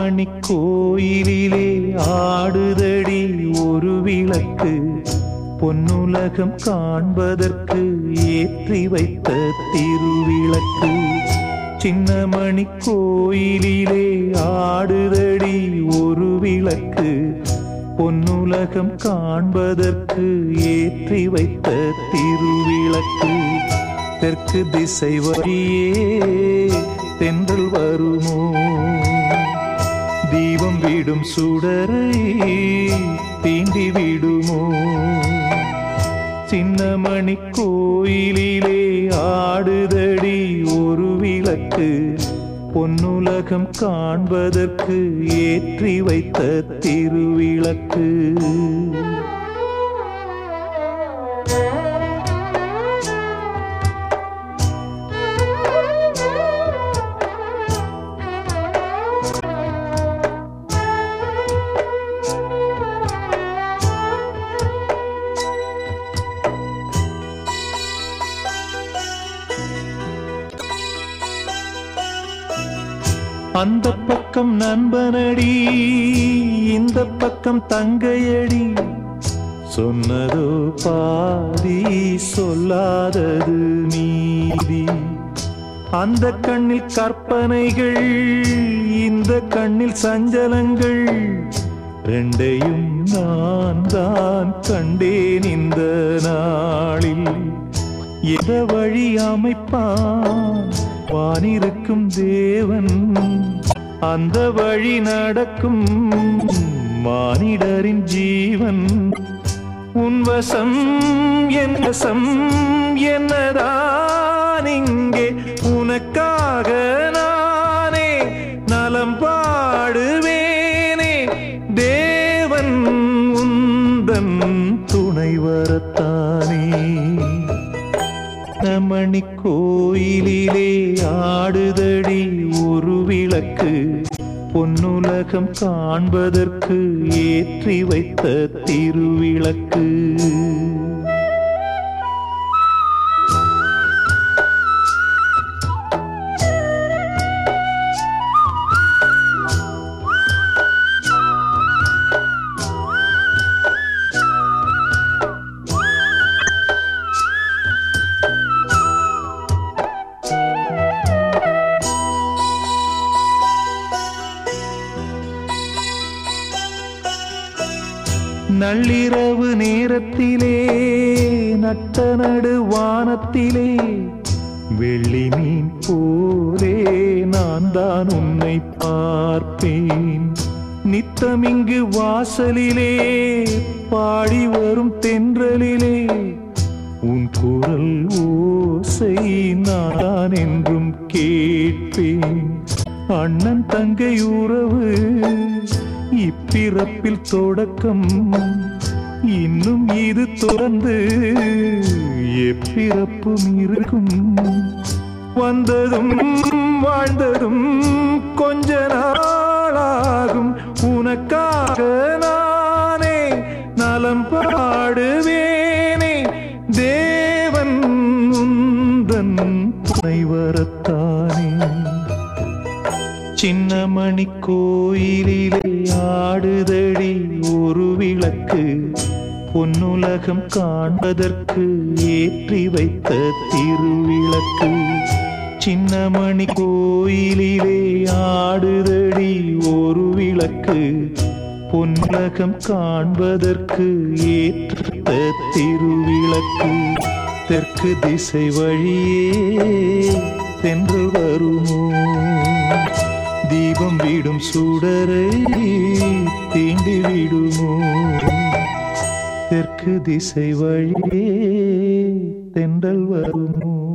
மணி கோயிலிலே ஆடுதடி ஒரு விளக்கு, பொன்னுலகம் காண்பதற்கு ஏற்றி வைத்த திருவிளக்கு. சின்ன மணி கோயிலிலே ஆடுதடி ஒரு விளக்கு, பொன்னுலகம் காண்பதற்கு ஏற்றி வைத்த திருவிளக்கு. தெற்கு திசை வழியே தென்றல் வருமோ, தீபம் விடும் சுடரை தீண்டி விடுமோ. சின்னமணி கோயிலிலே ஆடுதடி ஒரு விளக்கு, பொன்னுலகம் காண்பதற்கு ஏற்றி வைத்த திருவிளக்கு. அந்த பக்கம் நண்பனடி, இந்த பக்கம் தங்கையடி, சொன்னதோ பாதி சொல்லாதது மீதி. அந்த கண்ணில் கற்பனைகள், இந்த கண்ணில் சஞ்சலங்கள், ரெண்டையும் நான் தான் கண்டேன் இந்த நாளில். எந்த வழி அமைப்பான் வானிருக்கும் தேவன், அந்த வழி நடக்கும் மானிடரின் ஜீவன். உன்வசம் என் வசம் என்னதான் இங்கே, உனக்காக நானே நலம் பாடுவேனே. தேவன் உந்தன் துணை வரத்தானே. மணி கோயிலிலே ஆடுதடி ஒரு விளக்கு, பொன்னுலகம் காண்பதற்கு ஏற்றி வைத்த திருவிளக்கு. நள்ளிரவு நேரத்திலே நட்ட நடு வானத்திலே, வெள்ளி மீன் போலே நான் தான் உன்னை பார்ப்பேன். நித்தமிங்கு வாசலிலே பாடி வரும் தென்றலிலே, உன் குரல் ஓசை நான் என்றும் கேட்பேன். அண்ணன் தங்கை உறவு இப்பிறப்பில் தொடக்கம், இன்னும் இது தொடர்ந்து எப்பிறப்பும் இருக்கும். வந்ததும் வாழ்ந்ததும் கொஞ்ச நாளாகும், உனக்காக நானே நலம் பாடுவேனே. தேவன் உந்தன் துணை வரத்தானே. சின்னமணி கோயிலிலே ஆடுதடி ஒரு விளக்கு, பொன்னுலகம் காண்பதற்கு ஏற்றி வைத்த திருவிளக்கு. சின்னமணி கோயிலிலே ஆடுதடி ஒரு விளக்கு, பொன்னுலகம் காண்பதற்கு ஏற்ற திருவிளக்கு. தெற்கு திசை வழியே தென்றல் வருமோ, தீபம் விடும் சுடரை தீண்டி விடுமோ. தெற்கு திசை வழியே தென்றல் வருமோ.